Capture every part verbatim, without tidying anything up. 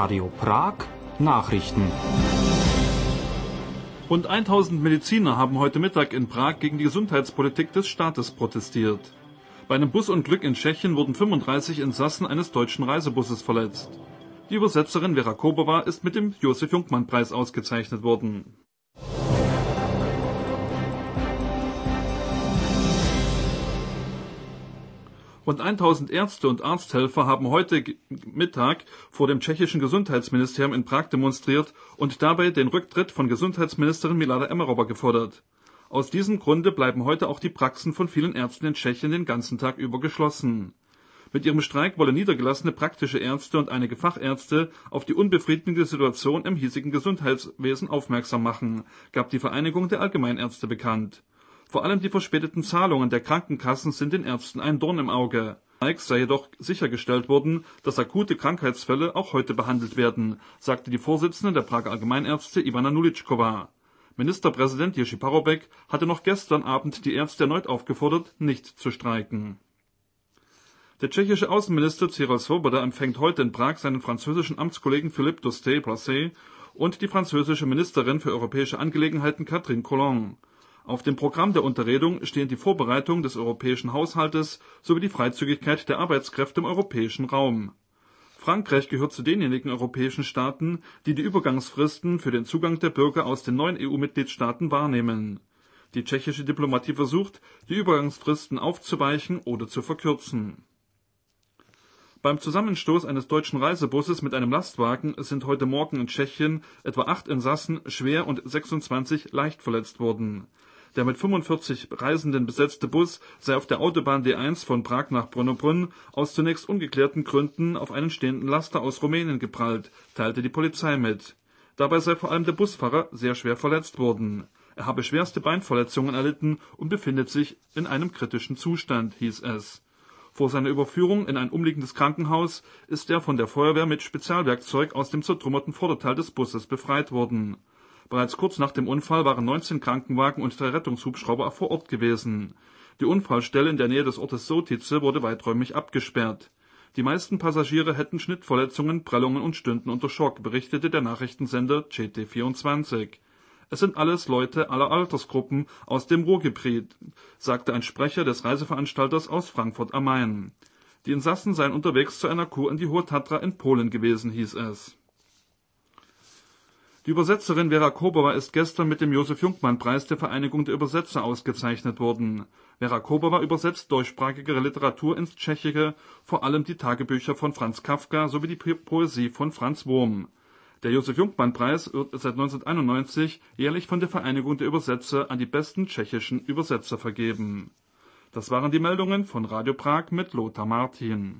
Radio Prag Nachrichten. Rund tausend Mediziner haben heute Mittag in Prag gegen die Gesundheitspolitik des Staates protestiert. Bei einem Busunglück in Tschechien wurden fünfunddreißig Insassen eines deutschen Reisebusses verletzt. Die Übersetzerin Vera Kobova ist mit dem Josef-Jungmann-Preis ausgezeichnet worden. Rund tausend Ärzte und Arzthelfer haben heute Mittag vor dem tschechischen Gesundheitsministerium in Prag demonstriert und dabei den Rücktritt von Gesundheitsministerin Milada Emmerova gefordert. Aus diesem Grunde bleiben heute auch die Praxen von vielen Ärzten in Tschechien den ganzen Tag über geschlossen. Mit ihrem Streik wollen niedergelassene praktische Ärzte und einige Fachärzte auf die unbefriedigende Situation im hiesigen Gesundheitswesen aufmerksam machen, gab die Vereinigung der Allgemeinärzte bekannt. Vor allem die verspäteten Zahlungen der Krankenkassen sind den Ärzten ein Dorn im Auge. Zunächst sei jedoch sichergestellt worden, dass akute Krankheitsfälle auch heute behandelt werden, sagte die Vorsitzende der Prager Allgemeinärzte Ivana Nulitschkova. Ministerpräsident Jerzy Parobek hatte noch gestern Abend die Ärzte erneut aufgefordert, nicht zu streiken. Der tschechische Außenminister Cyril Svoboda empfängt heute in Prag seinen französischen Amtskollegen Philippe Douste-Blazy und die französische Ministerin für europäische Angelegenheiten Catherine Colonna. Auf dem Programm der Unterredung stehen die Vorbereitung des europäischen Haushaltes sowie die Freizügigkeit der Arbeitskräfte im europäischen Raum. Frankreich gehört zu denjenigen europäischen Staaten, die die Übergangsfristen für den Zugang der Bürger aus den neuen E U-Mitgliedstaaten wahrnehmen. Die tschechische Diplomatie versucht, die Übergangsfristen aufzuweichen oder zu verkürzen. Beim Zusammenstoß eines deutschen Reisebusses mit einem Lastwagen sind heute Morgen in Tschechien etwa acht Insassen schwer und sechsundzwanzig leicht verletzt worden. Der mit fünfundvierzig Reisenden besetzte Bus sei auf der Autobahn D eins von Prag nach Brno-Brünn aus zunächst ungeklärten Gründen auf einen stehenden Laster aus Rumänien geprallt, teilte die Polizei mit. Dabei sei vor allem der Busfahrer sehr schwer verletzt worden. Er habe schwerste Beinverletzungen erlitten und befindet sich in einem kritischen Zustand, hieß es. Vor seiner Überführung in ein umliegendes Krankenhaus ist er von der Feuerwehr mit Spezialwerkzeug aus dem zertrümmerten Vorderteil des Busses befreit worden. Bereits kurz nach dem Unfall waren neunzehn Krankenwagen und drei Rettungshubschrauber vor Ort gewesen. Die Unfallstelle in der Nähe des Ortes Sotice wurde weiträumig abgesperrt. Die meisten Passagiere hätten Schnittverletzungen, Prellungen und stünden unter Schock, berichtete der Nachrichtensender C T vierundzwanzig. Es sind alles Leute aller Altersgruppen aus dem Ruhrgebiet, sagte ein Sprecher des Reiseveranstalters aus Frankfurt am Main. Die Insassen seien unterwegs zu einer Kur in die Hohe Tatra in Polen gewesen, hieß es. Die Übersetzerin Vera Kobova ist gestern mit dem Josef-Jungmann-Preis der Vereinigung der Übersetzer ausgezeichnet worden. Vera Kobova übersetzt deutschsprachige Literatur ins Tschechische, vor allem die Tagebücher von Franz Kafka sowie die Poesie von Franz Wurm. Der Josef-Jungmann-Preis wird seit neunzehnhunderteinundneunzig jährlich von der Vereinigung der Übersetzer an die besten tschechischen Übersetzer vergeben. Das waren die Meldungen von Radio Prag mit Lothar Martin.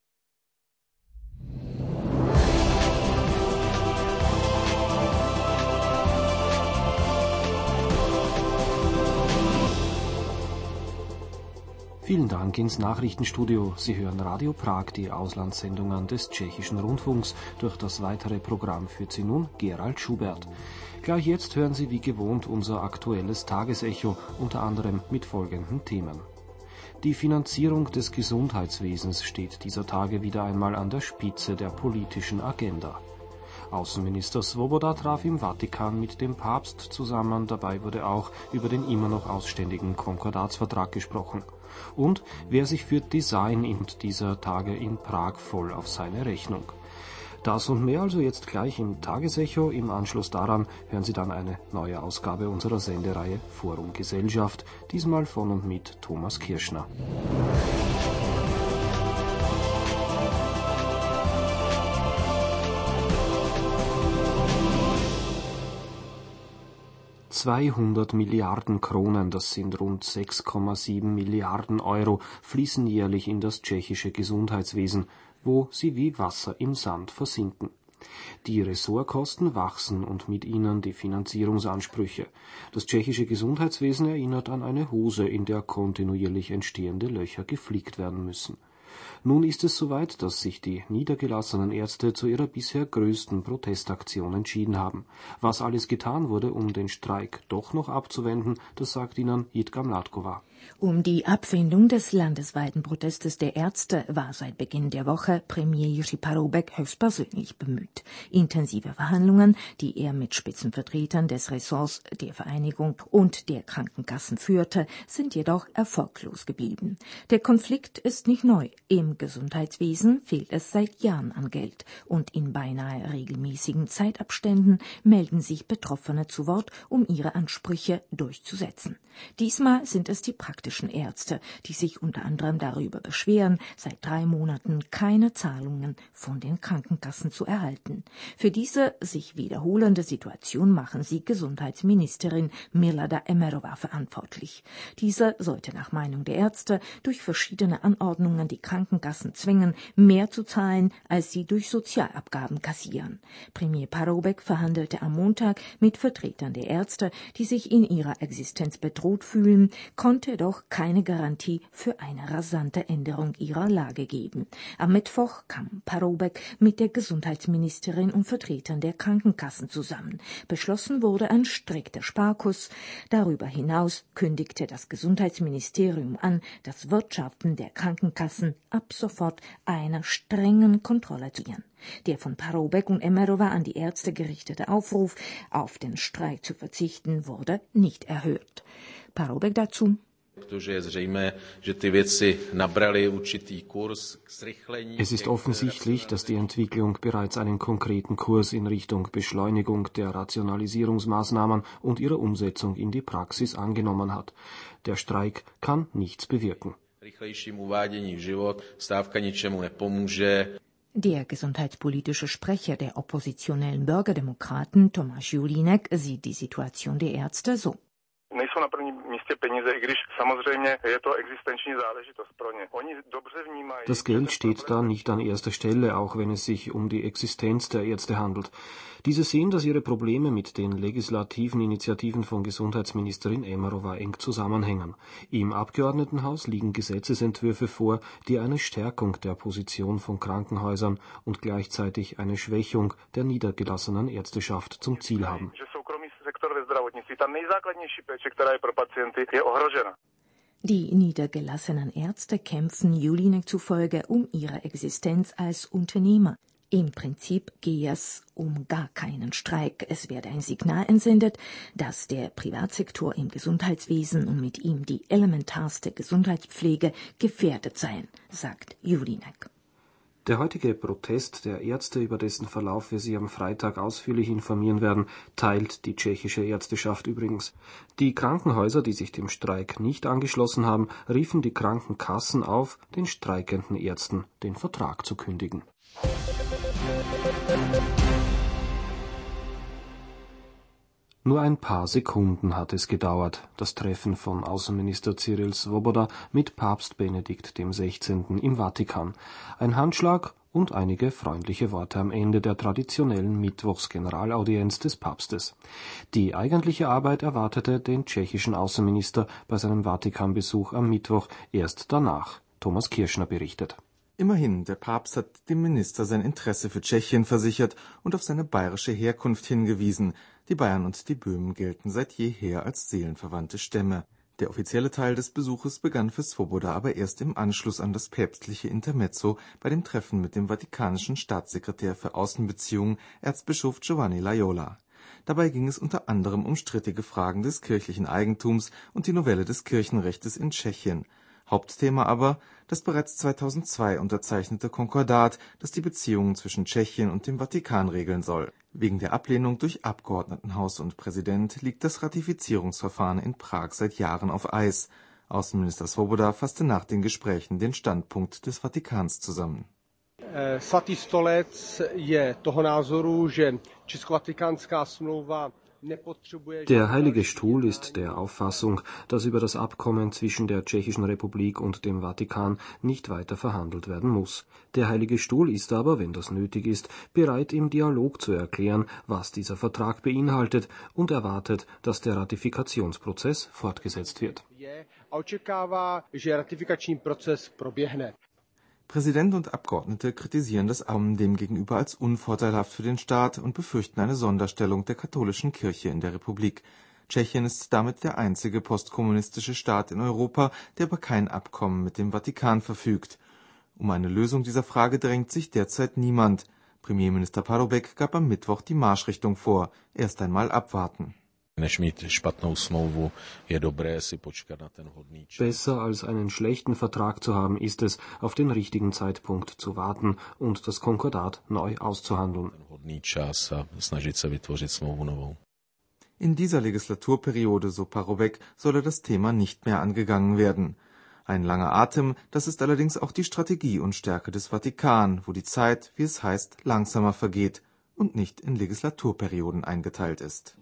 Vielen Dank ins Nachrichtenstudio. Sie hören Radio Prag, die Auslandssendungen des tschechischen Rundfunks. Durch das weitere Programm führt Sie nun Gerald Schubert. Gleich jetzt hören Sie wie gewohnt unser aktuelles Tagesecho, unter anderem mit folgenden Themen. Die Finanzierung des Gesundheitswesens steht dieser Tage wieder einmal an der Spitze der politischen Agenda. Außenminister Svoboda traf im Vatikan mit dem Papst zusammen. Dabei wurde auch über den immer noch ausständigen Konkordatsvertrag gesprochen. Und wer sich für Design in dieser Tage in Prag voll auf seine Rechnung. Das und mehr also jetzt gleich im Tagesecho. Im Anschluss daran hören Sie dann eine neue Ausgabe unserer Sendereihe Forum Gesellschaft, diesmal von und mit Thomas Kirschner. zweihundert Milliarden Kronen, das sind rund sechs Komma sieben Milliarden Euro, fließen jährlich in das tschechische Gesundheitswesen, wo sie wie Wasser im Sand versinken. Die Ressortkosten wachsen und mit ihnen die Finanzierungsansprüche. Das tschechische Gesundheitswesen erinnert an eine Hose, in der kontinuierlich entstehende Löcher geflickt werden müssen. Nun ist es soweit, dass sich die niedergelassenen Ärzte zu ihrer bisher größten Protestaktion entschieden haben. Was alles getan wurde, um den Streik doch noch abzuwenden, das sagt Ihnen Jitka Mladkova. Um die Abfindung des landesweiten Protestes der Ärzte war seit Beginn der Woche Premier Jiří Paroubek höchstpersönlich bemüht. Intensive Verhandlungen, die er mit Spitzenvertretern des Ressorts der Vereinigung und der Krankenkassen führte, sind jedoch erfolglos geblieben. Der Konflikt ist nicht neu. Im Gesundheitswesen fehlt es seit Jahren an Geld und in beinahe regelmäßigen Zeitabständen melden sich Betroffene zu Wort, um ihre Ansprüche durchzusetzen. Diesmal sind es die praktischen Ärzte, die sich unter anderem darüber beschweren, seit drei Monaten keine Zahlungen von den Krankenkassen zu erhalten. Für diese sich wiederholende Situation machen sie Gesundheitsministerin Milada Emmerova verantwortlich. Diese sollte nach Meinung der Ärzte durch verschiedene Anordnungen die Krankenkassen zwingen, mehr zu zahlen, als sie durch Sozialabgaben kassieren. Premier Paroubek verhandelte am Montag mit Vertretern der Ärzte, die sich in ihrer Existenz bedroht fühlen, konnte doch keine Garantie für eine rasante Änderung ihrer Lage geben. Am Mittwoch kam Paroubek mit der Gesundheitsministerin und Vertretern der Krankenkassen zusammen. Beschlossen wurde ein strikter Sparkurs. Darüber hinaus kündigte das Gesundheitsministerium an, das Wirtschaften der Krankenkassen ab sofort einer strengen Kontrolle zu ihren. Der von Paroubek und Emmerova an die Ärzte gerichtete Aufruf, auf den Streik zu verzichten, wurde nicht erhört. Paroubek dazu: Es ist offensichtlich, dass die Entwicklung bereits einen konkreten Kurs in Richtung Beschleunigung der Rationalisierungsmaßnahmen und ihrer Umsetzung in die Praxis angenommen hat. Der Streik kann nichts bewirken. Der gesundheitspolitische Sprecher der oppositionellen Bürgerdemokraten, Tomáš Julínek, sieht die Situation der Ärzte so. Das Geld steht da nicht an erster Stelle, auch wenn es sich um die Existenz der Ärzte handelt. Diese sehen, dass ihre Probleme mit den legislativen Initiativen von Gesundheitsministerin Emmerova eng zusammenhängen. Im Abgeordnetenhaus liegen Gesetzesentwürfe vor, die eine Stärkung der Position von Krankenhäusern und gleichzeitig eine Schwächung der niedergelassenen Ärzteschaft zum Ziel haben. Die niedergelassenen Ärzte kämpfen Julínek zufolge um ihre Existenz als Unternehmer. Im Prinzip gehe es um gar keinen Streik. Es werde ein Signal entsendet, dass der Privatsektor im Gesundheitswesen und mit ihm die elementarste Gesundheitspflege gefährdet seien, sagt Julínek. Der heutige Protest der Ärzte, über dessen Verlauf wir Sie am Freitag ausführlich informieren werden, teilt die tschechische Ärzteschaft übrigens. Die Krankenhäuser, die sich dem Streik nicht angeschlossen haben, riefen die Krankenkassen auf, den streikenden Ärzten den Vertrag zu kündigen. Nur ein paar Sekunden hat es gedauert, das Treffen von Außenminister Cyril Svoboda mit Papst Benedikt der Sechzehnte im Vatikan. Ein Handschlag und einige freundliche Worte am Ende der traditionellen Mittwochsgeneralaudienz des Papstes. Die eigentliche Arbeit erwartete den tschechischen Außenminister bei seinem Vatikanbesuch am Mittwoch erst danach. Thomas Kirschner berichtet. Immerhin, der Papst hat dem Minister sein Interesse für Tschechien versichert und auf seine bayerische Herkunft hingewiesen. Die Bayern und die Böhmen gelten seit jeher als seelenverwandte Stämme. Der offizielle Teil des Besuches begann für Svoboda aber erst im Anschluss an das päpstliche Intermezzo bei dem Treffen mit dem vatikanischen Staatssekretär für Außenbeziehungen, Erzbischof Giovanni Loyola. Dabei ging es unter anderem um strittige Fragen des kirchlichen Eigentums und die Novelle des Kirchenrechtes in Tschechien. Hauptthema aber das bereits zweitausendzwei unterzeichnete Konkordat, das die Beziehungen zwischen Tschechien und dem Vatikan regeln soll. Wegen der Ablehnung durch Abgeordnetenhaus und Präsident liegt das Ratifizierungsverfahren in Prag seit Jahren auf Eis. Außenminister Svoboda fasste nach den Gesprächen den Standpunkt des Vatikans zusammen. Svatý stolec je toho názoru, že Česko-Vatikánská smlouva. Der Heilige Stuhl ist der Auffassung, dass über das Abkommen zwischen der Tschechischen Republik und dem Vatikan nicht weiter verhandelt werden muss. Der Heilige Stuhl ist aber, wenn das nötig ist, bereit, im Dialog zu erklären, was dieser Vertrag beinhaltet und erwartet, dass der Ratifikationsprozess fortgesetzt wird. Präsident und Abgeordnete kritisieren das Abkommen demgegenüber als unvorteilhaft für den Staat und befürchten eine Sonderstellung der katholischen Kirche in der Republik. Tschechien ist damit der einzige postkommunistische Staat in Europa, der über kein Abkommen mit dem Vatikan verfügt. Um eine Lösung dieser Frage drängt sich derzeit niemand. Premierminister Paroubek gab am Mittwoch die Marschrichtung vor. Erst einmal abwarten. Besser als einen schlechten Vertrag zu haben, ist es, auf den richtigen Zeitpunkt zu warten und das Konkordat neu auszuhandeln. In dieser Legislaturperiode, so Paroubek, solle das Thema nicht mehr angegangen werden. Ein langer Atem, das ist allerdings auch die Strategie und Stärke des Vatikan, wo die Zeit, wie es heißt, langsamer vergeht und nicht in Legislaturperioden eingeteilt ist.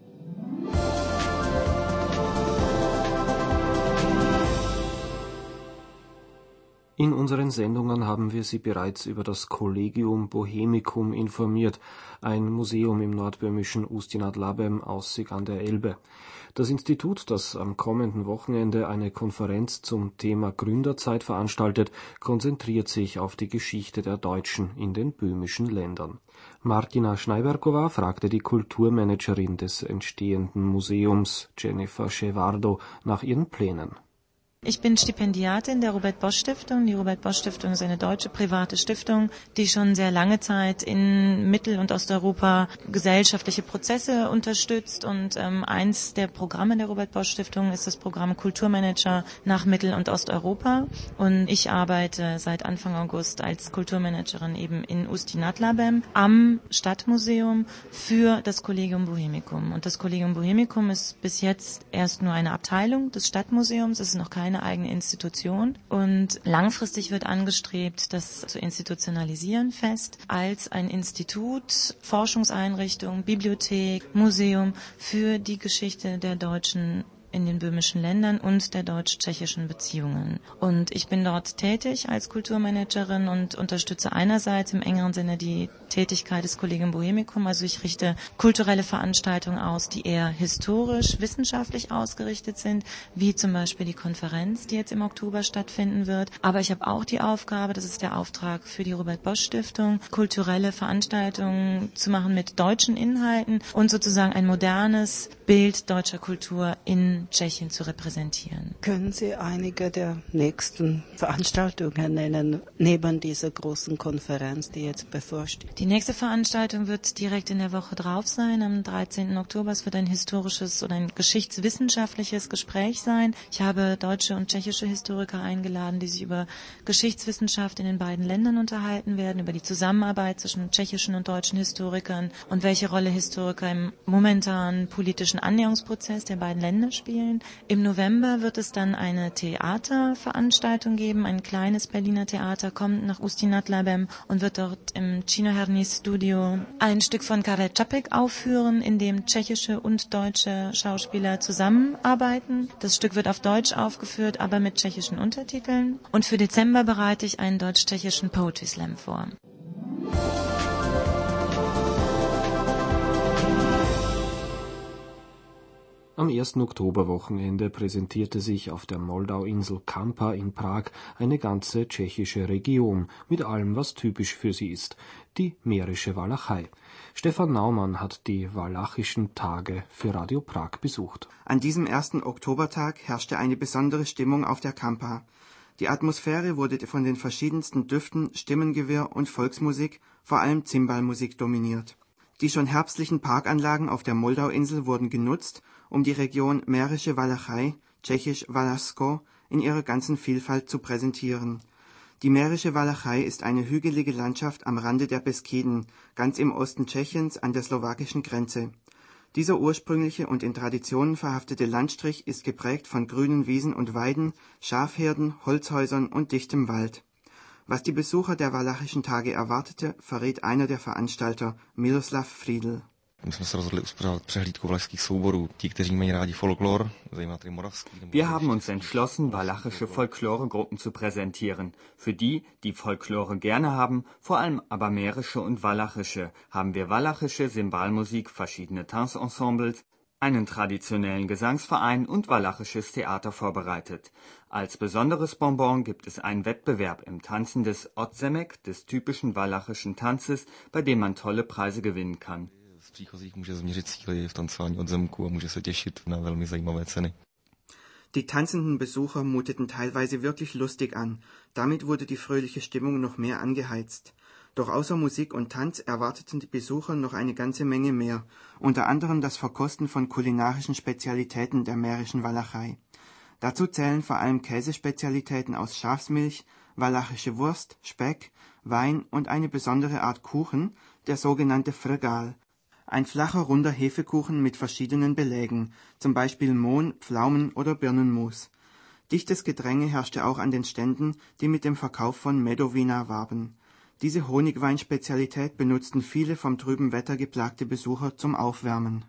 In unseren Sendungen haben wir Sie bereits über das Collegium Bohemicum informiert, ein Museum im nordböhmischen Ústí nad Labem aussig an der Elbe. Das Institut, das am kommenden Wochenende eine Konferenz zum Thema Gründerzeit veranstaltet, konzentriert sich auf die Geschichte der Deutschen in den böhmischen Ländern. Martina Schneiberkova fragte die Kulturmanagerin des entstehenden Museums, Jennifer Schewardo, nach ihren Plänen. Ich bin Stipendiatin der Robert-Bosch-Stiftung. Die Robert-Bosch-Stiftung ist eine deutsche private Stiftung, die schon sehr lange Zeit in Mittel- und Osteuropa gesellschaftliche Prozesse unterstützt. Und ähm, eins der Programme der Robert-Bosch-Stiftung ist das Programm Kulturmanager nach Mittel- und Osteuropa. Und ich arbeite seit Anfang August als Kulturmanagerin eben in Ústí nad Labem am Stadtmuseum für das Collegium Bohemicum. Und das Collegium Bohemicum ist bis jetzt erst nur eine Abteilung des Stadtmuseums. Es ist noch keine eine eigene Institution und langfristig wird angestrebt, das zu institutionalisieren fest als ein Institut, Forschungseinrichtung, Bibliothek, Museum für die Geschichte der Deutschen in den böhmischen Ländern und der deutsch-tschechischen Beziehungen. Und ich bin dort tätig als Kulturmanagerin und unterstütze einerseits im engeren Sinne die Tätigkeit des Collegium Bohemicum, also ich richte kulturelle Veranstaltungen aus, die eher historisch, wissenschaftlich ausgerichtet sind, wie zum Beispiel die Konferenz, die jetzt im Oktober stattfinden wird. Aber ich habe auch die Aufgabe, das ist der Auftrag für die Robert-Bosch-Stiftung, kulturelle Veranstaltungen zu machen mit deutschen Inhalten und sozusagen ein modernes Bild deutscher Kultur in Tschechien zu repräsentieren. Können Sie einige der nächsten Veranstaltungen nennen, neben dieser großen Konferenz, die jetzt bevorsteht? Die nächste Veranstaltung wird direkt in der Woche drauf sein, am dreizehnten Oktober. Es wird ein historisches oder ein geschichtswissenschaftliches Gespräch sein. Ich habe deutsche und tschechische Historiker eingeladen, die sich über Geschichtswissenschaft in den beiden Ländern unterhalten werden, über die Zusammenarbeit zwischen tschechischen und deutschen Historikern und welche Rolle Historiker im momentanen politischen Annäherungsprozess der beiden Länder spielen. Im November wird es dann eine Theaterveranstaltung geben. Ein kleines Berliner Theater kommt nach Ústí nad Labem und wird dort im Činoherní Studio ein Stück von Karel Čapek aufführen, in dem tschechische und deutsche Schauspieler zusammenarbeiten. Das Stück wird auf Deutsch aufgeführt, aber mit tschechischen Untertiteln. Und für Dezember bereite ich einen deutsch-tschechischen Poetry Slam vor. Am ersten Oktoberwochenende präsentierte sich auf der Moldauinsel Kampa in Prag eine ganze tschechische Region mit allem, was typisch für sie ist, die mährische Walachei. Stefan Naumann hat die walachischen Tage für Radio Prag besucht. An diesem ersten Oktobertag herrschte eine besondere Stimmung auf der Kampa. Die Atmosphäre wurde von den verschiedensten Düften, Stimmengewirr und Volksmusik, vor allem Zimbalmusik, dominiert. Die schon herbstlichen Parkanlagen auf der Moldauinsel wurden genutzt, um die Region Mährische Walachei, tschechisch Walasko, in ihrer ganzen Vielfalt zu präsentieren. Die Mährische Walachei ist eine hügelige Landschaft am Rande der Beskiden, ganz im Osten Tschechiens an der slowakischen Grenze. Dieser ursprüngliche und in Traditionen verhaftete Landstrich ist geprägt von grünen Wiesen und Weiden, Schafherden, Holzhäusern und dichtem Wald. Was die Besucher der walachischen Tage erwartete, verrät einer der Veranstalter, Miroslav Friedl. Wir haben uns entschlossen, walachische Folkloregruppen zu präsentieren. Für die, die Folklore gerne haben, vor allem aber mährische und walachische, haben wir walachische Cymbalmusik, verschiedene Tanzensembles, einen traditionellen Gesangsverein und walachisches Theater vorbereitet. Als besonderes Bonbon gibt es einen Wettbewerb im Tanzen des Otzemek, des typischen walachischen Tanzes, bei dem man tolle Preise gewinnen kann. Z příchozích může změřit síly v tancování od zemku a může se těšit na velmi zajímavé ceny. Die tanzenden Besucher muteten teilweise wirklich lustig an. Damit wurde die fröhliche Stimmung noch mehr angeheizt. Doch außer Musik und Tanz erwarteten die Besucher noch eine ganze Menge mehr, unter anderem das Verkosten von kulinarischen Spezialitäten der mährischen Walachei. Dazu zählen vor allem Käsespezialitäten aus Schafsmilch, walachische Wurst, Speck, Wein und eine besondere Art Kuchen, der sogenannte Fregal. Ein flacher, runder Hefekuchen mit verschiedenen Belägen, zum Beispiel Mohn, Pflaumen oder Birnenmus. Dichtes Gedränge herrschte auch an den Ständen, die mit dem Verkauf von Medovina warben. Diese Honigweinspezialität benutzten viele vom trüben Wetter geplagte Besucher zum Aufwärmen.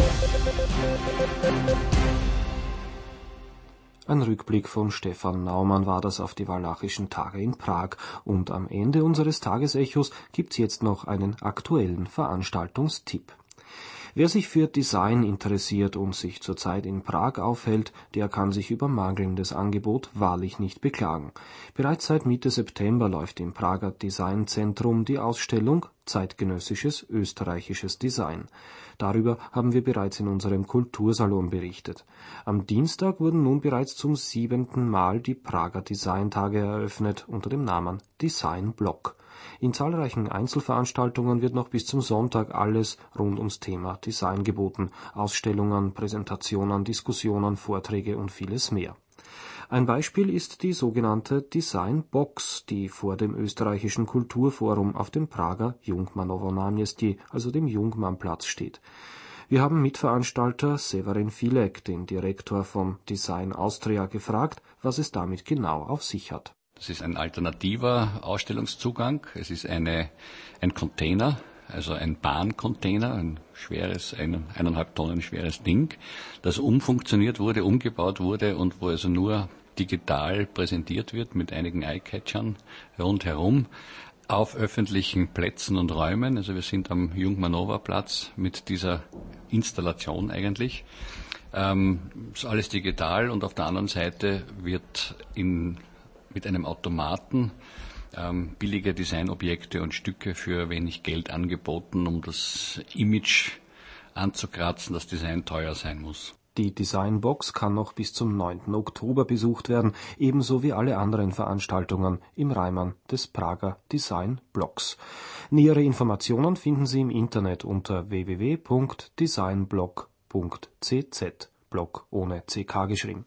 Ein Rückblick von Stefan Naumann war das auf die walachischen Tage in Prag. Und am Ende unseres Tagesechos gibt's jetzt noch einen aktuellen Veranstaltungstipp. Wer sich für Design interessiert und sich zurzeit in Prag aufhält, der kann sich über mangelndes Angebot wahrlich nicht beklagen. Bereits seit Mitte September läuft im Prager Designzentrum die Ausstellung Zeitgenössisches österreichisches Design. Darüber haben wir bereits in unserem Kultursalon berichtet. Am Dienstag wurden nun bereits zum siebenten Mal die Prager Designtage eröffnet unter dem Namen Design Block. In zahlreichen Einzelveranstaltungen wird noch bis zum Sonntag alles rund ums Thema Design geboten. Ausstellungen, Präsentationen, Diskussionen, Vorträge und vieles mehr. Ein Beispiel ist die sogenannte Design Box, die vor dem österreichischen Kulturforum auf dem Prager Jungmannovo náměstí, also dem Jungmannplatz, steht. Wir haben Mitveranstalter Severin Filek, den Direktor von Design Austria, gefragt, was es damit genau auf sich hat. Das ist ein alternativer Ausstellungszugang. Es ist eine, ein Container, also ein Bahncontainer, ein schweres, ein, eineinhalb Tonnen schweres Ding, das umfunktioniert wurde, umgebaut wurde und wo also nur digital präsentiert wird mit einigen Eye-Catchern rundherum auf öffentlichen Plätzen und Räumen. Also wir sind am Jungmannovo-Platz mit dieser Installation eigentlich. Ähm, ist alles digital und auf der anderen Seite wird in mit einem Automaten ähm, billige Designobjekte und Stücke für wenig Geld angeboten, um das Image anzukratzen, dass Design teuer sein muss. Die Designbox kann noch bis zum neunten Oktober besucht werden, ebenso wie alle anderen Veranstaltungen im Rahmen des Prager Design Blocks. Nähere Informationen finden Sie im Internet unter w w w punkt designblock punkt c z, Block ohne C K geschrieben.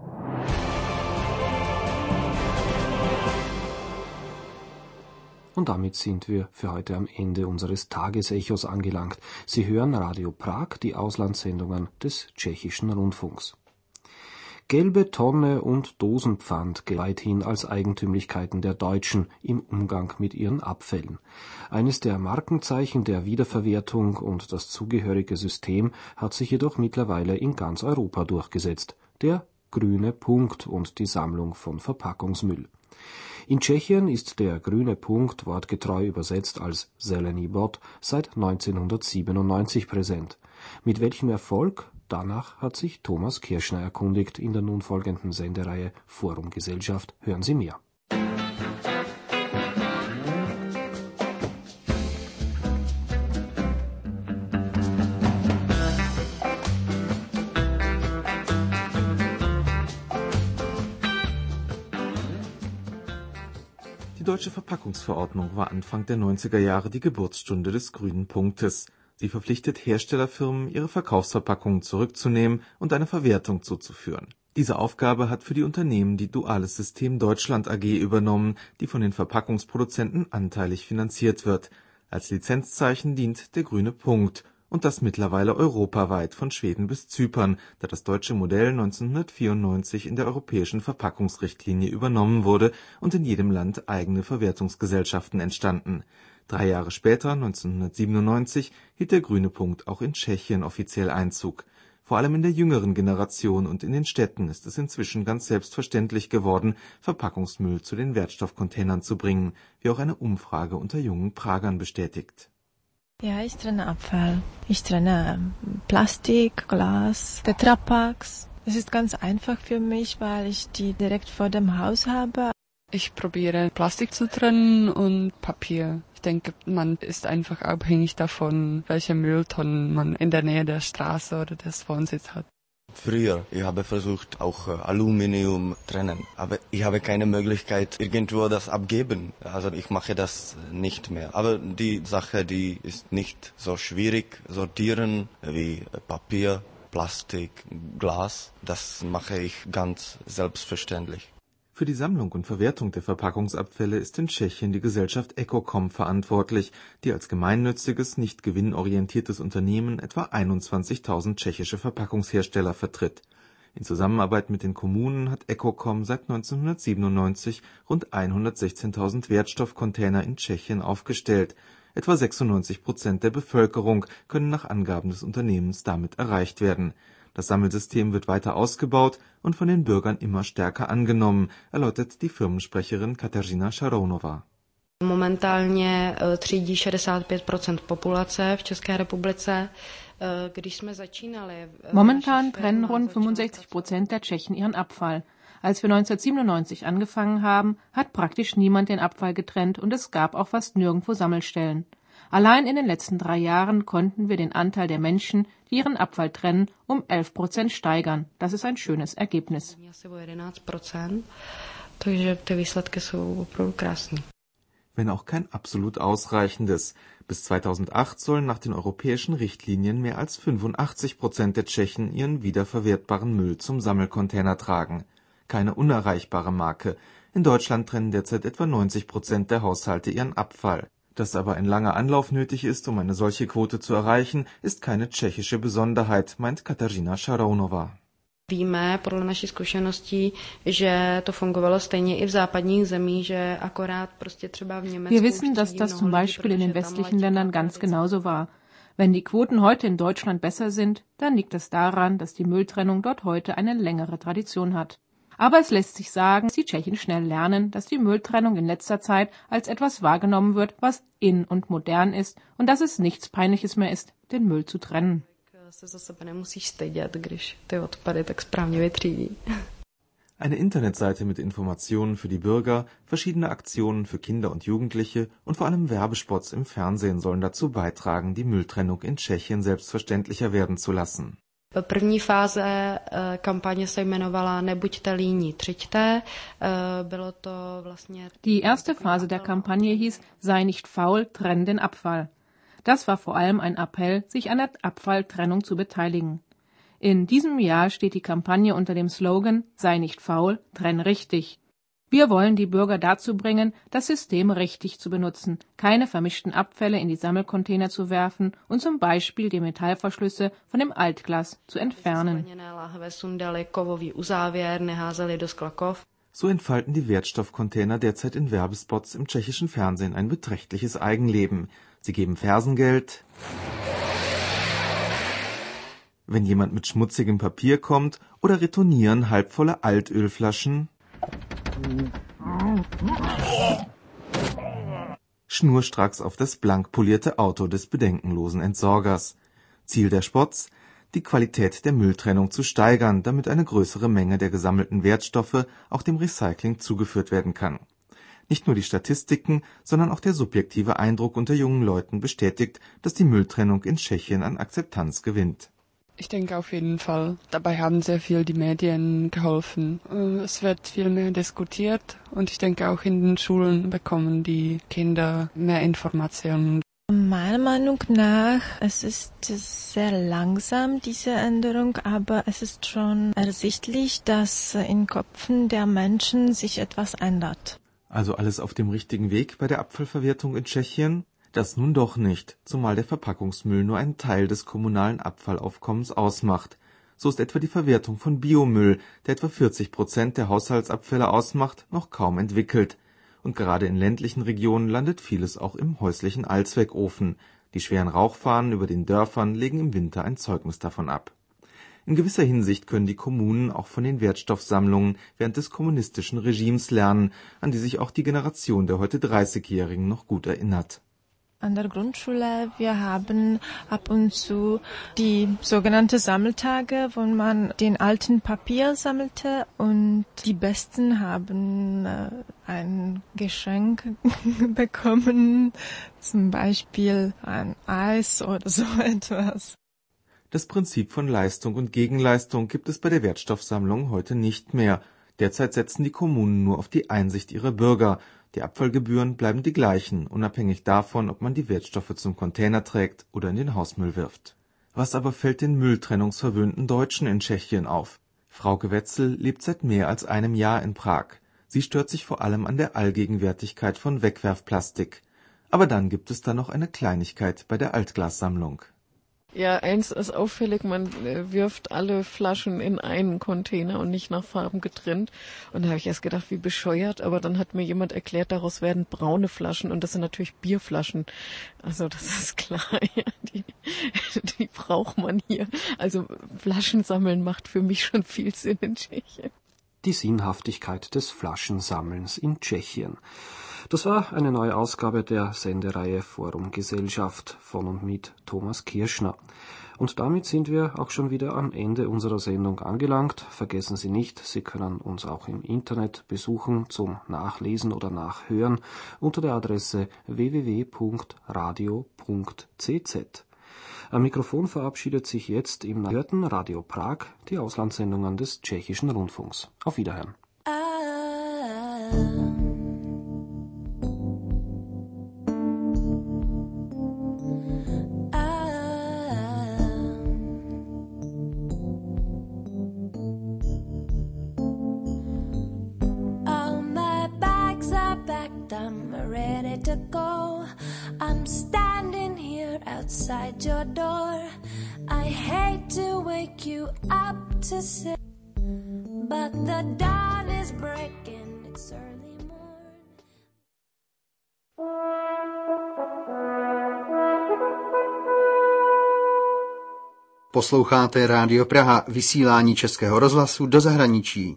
Und damit sind wir für heute am Ende unseres Tagesechos angelangt. Sie hören Radio Prag, die Auslandssendungen des tschechischen Rundfunks. Gelbe Tonne und Dosenpfand weithin als Eigentümlichkeiten der Deutschen im Umgang mit ihren Abfällen. Eines der Markenzeichen der Wiederverwertung und das zugehörige System hat sich jedoch mittlerweile in ganz Europa durchgesetzt. Der grüne Punkt und die Sammlung von Verpackungsmüll. In Tschechien ist der grüne Punkt wortgetreu übersetzt als Zelený bod seit neunzehnhundertsiebenundneunzig präsent. Mit welchem Erfolg? Danach hat sich Thomas Kirschner erkundigt in der nun folgenden Sendereihe Forum Gesellschaft. Hören Sie mehr. Die deutsche Verpackungsverordnung war Anfang der neunziger Jahre die Geburtsstunde des grünen Punktes. Sie verpflichtet Herstellerfirmen, ihre Verkaufsverpackungen zurückzunehmen und eine Verwertung zuzuführen. Diese Aufgabe hat für die Unternehmen die Duales System Deutschland A G übernommen, die von den Verpackungsproduzenten anteilig finanziert wird. Als Lizenzzeichen dient der grüne Punkt. Und das mittlerweile europaweit, von Schweden bis Zypern, da das deutsche Modell neunzehnhundertvierundneunzig in der europäischen Verpackungsrichtlinie übernommen wurde und in jedem Land eigene Verwertungsgesellschaften entstanden. Drei Jahre später, neunzehnhundertsiebenundneunzig, hielt der grüne Punkt auch in Tschechien offiziell Einzug. Vor allem in der jüngeren Generation und in den Städten ist es inzwischen ganz selbstverständlich geworden, Verpackungsmüll zu den Wertstoffcontainern zu bringen, wie auch eine Umfrage unter jungen Pragern bestätigt. Ja, ich trenne Abfall. Ich trenne Plastik, Glas, Tetrapacks. Es ist ganz einfach für mich, weil ich die direkt vor dem Haus habe. Ich probiere Plastik zu trennen und Papier. Ich denke, man ist einfach abhängig davon, welche Mülltonnen man in der Nähe der Straße oder des Wohnsitzes hat. Früher, ich habe versucht, auch äh, Aluminium trennen, aber ich habe keine Möglichkeit, irgendwo das abgeben. Also ich mache das nicht mehr. Aber die Sache, die ist nicht so schwierig, sortieren wie Papier, Plastik, Glas, das mache ich ganz selbstverständlich. Für die Sammlung und Verwertung der Verpackungsabfälle ist in Tschechien die Gesellschaft Ecocom verantwortlich, die als gemeinnütziges, nicht gewinnorientiertes Unternehmen etwa einundzwanzigtausend tschechische Verpackungshersteller vertritt. In Zusammenarbeit mit den Kommunen hat Ecocom seit neunzehnhundertsiebenundneunzig rund hundertsechzehntausend Wertstoffcontainer in Tschechien aufgestellt. Etwa sechsundneunzig Prozent der Bevölkerung können nach Angaben des Unternehmens damit erreicht werden. Das Sammelsystem wird weiter ausgebaut und von den Bürgern immer stärker angenommen, erläutert die Firmensprecherin Kateřina Šarounová. Momentálně třídí šedesát pět procent populace v České republice. Když jsme začínali... Momentan trennen rund fünfundsechzig Prozent der Tschechen ihren Abfall. Als wir neunzehnhundertsiebenundneunzig angefangen haben, hat praktisch niemand den Abfall getrennt und es gab auch fast nirgendwo Sammelstellen. Allein in den letzten drei Jahren konnten wir den Anteil der Menschen, die ihren Abfall trennen, um elf Prozent steigern. Das ist ein schönes Ergebnis. Wenn auch kein absolut ausreichendes. Bis zweitausendacht sollen nach den europäischen Richtlinien mehr als fünfundachtzig Prozent der Tschechen ihren wiederverwertbaren Müll zum Sammelcontainer tragen. Keine unerreichbare Marke. In Deutschland trennen derzeit etwa neunzig Prozent der Haushalte ihren Abfall. Dass aber ein langer Anlauf nötig ist, um eine solche Quote zu erreichen, ist keine tschechische Besonderheit, meint Kateřina Šarounová. Víme podle našich zkušeností, že to fungovalo stejně i v západních zemích, že akorát prostě třeba v Německu. Wir wissen, dass das zum Beispiel in den westlichen Ländern ganz genauso war. Wenn die Quoten heute in Deutschland besser sind, dann liegt es daran, dass die Mülltrennung dort heute eine längere Tradition hat. Aber es lässt sich sagen, dass die Tschechen schnell lernen, dass die Mülltrennung in letzter Zeit als etwas wahrgenommen wird, was in und modern ist und dass es nichts Peinliches mehr ist, den Müll zu trennen. Eine Internetseite mit Informationen für die Bürger, verschiedene Aktionen für Kinder und Jugendliche und vor allem Werbespots im Fernsehen sollen dazu beitragen, die Mülltrennung in Tschechien selbstverständlicher werden zu lassen. První fáze kampaně se jmenovala Nebuďte líní, třiďte. Bylo to vlastně... Die erste Phase der Kampagne hieß Sei nicht faul, trenn den Abfall. Das war vor allem ein Appell, sich an der Abfalltrennung zu beteiligen. In diesem Jahr steht die Kampagne unter dem Slogan Sei nicht faul, trenn richtig. Wir wollen die Bürger dazu bringen, das System richtig zu benutzen, keine vermischten Abfälle in die Sammelcontainer zu werfen und zum Beispiel die Metallverschlüsse von dem Altglas zu entfernen. So entfalten die Wertstoffcontainer derzeit in Werbespots im tschechischen Fernsehen ein beträchtliches Eigenleben. Sie geben Fersengeld, wenn jemand mit schmutzigem Papier kommt, oder retournieren halbvolle Altölflaschen schnurstracks auf das blank polierte Auto des bedenkenlosen Entsorgers. Ziel der Spots? Die Qualität der Mülltrennung zu steigern, damit eine größere Menge der gesammelten Wertstoffe auch dem Recycling zugeführt werden kann. Nicht nur die Statistiken, sondern auch der subjektive Eindruck unter jungen Leuten bestätigt, dass die Mülltrennung in Tschechien an Akzeptanz gewinnt. Ich denke auf jeden Fall. Dabei haben sehr viel die Medien geholfen. Es wird viel mehr diskutiert und ich denke auch in den Schulen bekommen die Kinder mehr Informationen. Meiner Meinung nach, es ist sehr langsam, diese Änderung, aber es ist schon ersichtlich, dass in Köpfen der Menschen sich etwas ändert. Also alles auf dem richtigen Weg bei der Abfallverwertung in Tschechien? Das nun doch nicht, zumal der Verpackungsmüll nur einen Teil des kommunalen Abfallaufkommens ausmacht. So ist etwa die Verwertung von Biomüll, der etwa vierzig Prozent der Haushaltsabfälle ausmacht, noch kaum entwickelt. Und gerade in ländlichen Regionen landet vieles auch im häuslichen Allzweckofen. Die schweren Rauchfahnen über den Dörfern legen im Winter ein Zeugnis davon ab. In gewisser Hinsicht können die Kommunen auch von den Wertstoffsammlungen während des kommunistischen Regimes lernen, an die sich auch die Generation der heute dreißigjährigen noch gut erinnert. An der Grundschule, wir haben ab und zu die sogenannte Sammeltage, wo man den alten Papier sammelte und die Besten haben ein Geschenk bekommen, zum Beispiel ein Eis oder so etwas. Das Prinzip von Leistung und Gegenleistung gibt es bei der Wertstoffsammlung heute nicht mehr. Derzeit setzen die Kommunen nur auf die Einsicht ihrer Bürger. Die Abfallgebühren bleiben die gleichen, unabhängig davon, ob man die Wertstoffe zum Container trägt oder in den Hausmüll wirft. Was aber fällt den mülltrennungsverwöhnten Deutschen in Tschechien auf? Frauke Wetzel lebt seit mehr als einem Jahr in Prag. Sie stört sich vor allem an der Allgegenwärtigkeit von Wegwerfplastik. Aber dann gibt es da noch eine Kleinigkeit bei der Altglassammlung. Ja, eins ist auffällig, man äh, wirft alle Flaschen in einen Container und nicht nach Farben getrennt. Und da habe ich erst gedacht, wie bescheuert, aber dann hat mir jemand erklärt, daraus werden braune Flaschen und das sind natürlich Bierflaschen. Also das ist klar, ja, die, die braucht man hier. Also Flaschen sammeln macht für mich schon viel Sinn in Tschechien. Die Sinnhaftigkeit des Flaschensammelns in Tschechien. Das war eine neue Ausgabe der Sendereihe Forum Gesellschaft von und mit Thomas Kirschner. Und damit sind wir auch schon wieder am Ende unserer Sendung angelangt. Vergessen Sie nicht, Sie können uns auch im Internet besuchen zum Nachlesen oder Nachhören unter der Adresse w w w punkt radio punkt c z. Am Mikrofon verabschiedet sich jetzt im gehörten Radio Prag die Auslandssendungen des Tschechischen Rundfunks. Auf Wiederhören. To go, I'm standing here outside your door. I hate to wake you up to sit, but the dawn is breaking, it's early morn. Posloucháte Rádio Praha, vysílání Českého rozhlasu do zahraničí.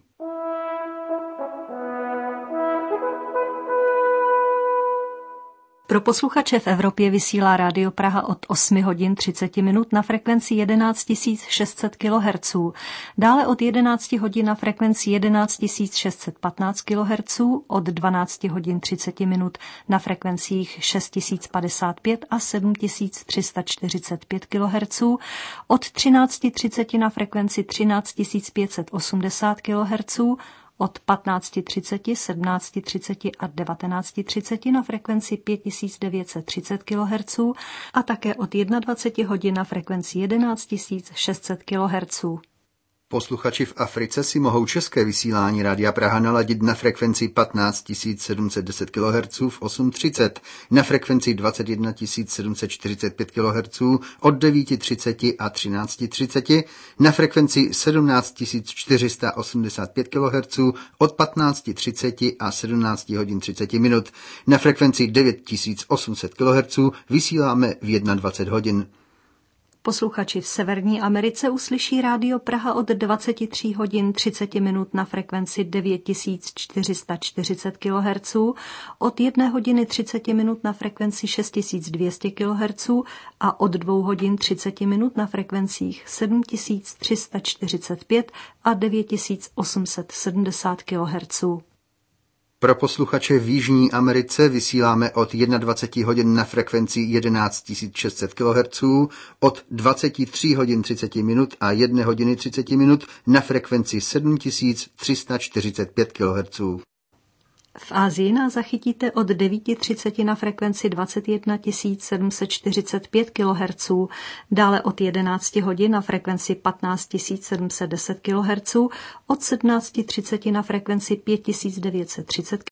Pro posluchače v Evropě vysílá Rádio Praha od osm hodin třicet minut na frekvenci jedenáct tisíc šest set kilohertzů, dále od jedenáct hodin na frekvenci jedenáct tisíc šest set patnáct kilohertzů, od dvanáct hodin třicet minut na frekvencích šest tisíc padesát pět a sedm tisíc tři sta čtyřicet pět kilohertzů, od třináct třicet na frekvenci třináct tisíc pět set osmdesát kilohertzů, od patnáct třicet, sedmnáct třicet a devatenáct třicet na frekvenci pět tisíc devět set třicet kilohertzů a také od dvacet jedna hodin na frekvenci jedenáct tisíc šest set kilohertzů. Posluchači v Africe si mohou české vysílání Rádia Praha naladit na frekvenci patnáct tisíc sedm set deset kilohertzů v osm třicet, na frekvenci dvacet jedna tisíc sedm set čtyřicet pět kilohertzů od devět třicet a třináct třicet, na frekvenci sedmnáct tisíc čtyři sta osmdesát pět kilohertzů od patnáct třicet a sedmnáct hodin třicet minut, na frekvenci devět tisíc osm set kilohertzů vysíláme v dvacet jedna hodin. Posluchači v Severní Americe uslyší Rádio Praha od dvacet tři hodin třicet minut na frekvenci devět tisíc čtyři sta čtyřicet kilohertzů, od jedné hodiny třicet minut na frekvenci šest tisíc dvě stě kilohertzů a od dvou hodin třicet minut na frekvencích sedm tisíc tři sta čtyřicet pět a devět tisíc osm set sedmdesát kilohertzů. Pro posluchače v Jižní Americe vysíláme od dvacet jedna hodin na frekvenci jedenáct tisíc šest set kilohertzů, od dvacet tři hodin třicet minut a jedné hodiny třicet minut na frekvenci sedm tisíc tři sta čtyřicet pět kilohertzů. V Asii nás zachytíte od devět třicet na frekvenci dvacet jedna tisíc sedm set čtyřicet pět kilohertzů, dále od jedenáct hodin na frekvenci patnáct tisíc sedm set deset kilohertzů, od sedmnáct třicet na frekvenci pět tisíc devět set třicet